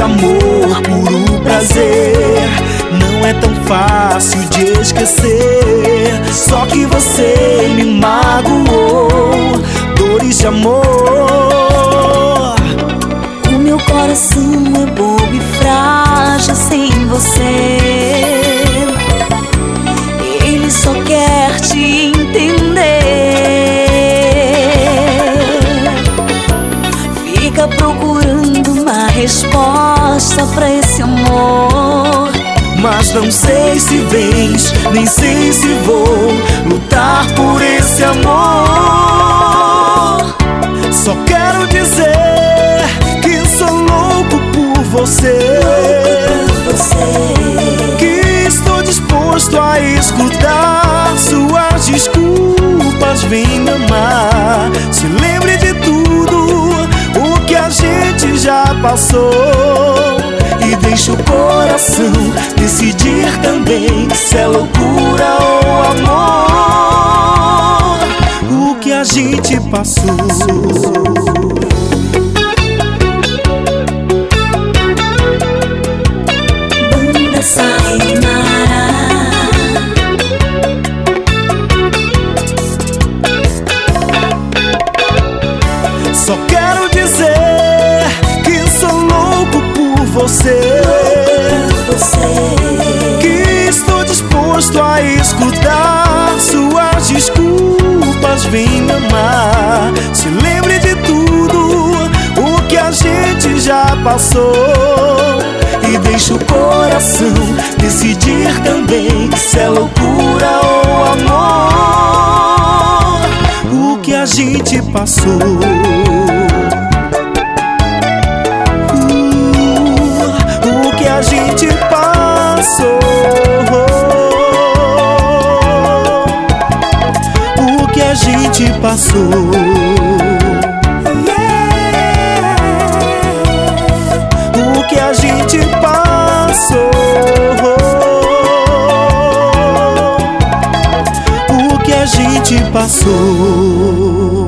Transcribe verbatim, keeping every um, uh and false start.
de amor, puro prazer. Não é tão fácil de esquecer, só que você me magoou. Dores de amor. O meu coração é bobo e frágil sem você. Ele só quer te entender. Fica procurando uma resposta pra esse amor, mas não sei se vens, nem sei se vou lutar por esse amor. Só quero dizer que sou louco por você, que estou disposto a escutar suas desculpas. Vem me amar, se lembre de tudo o que a gente já passou, e deixe o coração decidir também se é loucura ou amor o que a gente passou. Banda Sayonara. Só quero dizer que sou louco por você, que estou disposto a escutar suas desculpas. Vem me amar, se lembre de tudo o que a gente já passou, e deixe o coração decidir também se é loucura ou amor o que a gente passou. O que a gente passou, o que a gente passou, o que a gente passou, o que a gente passou.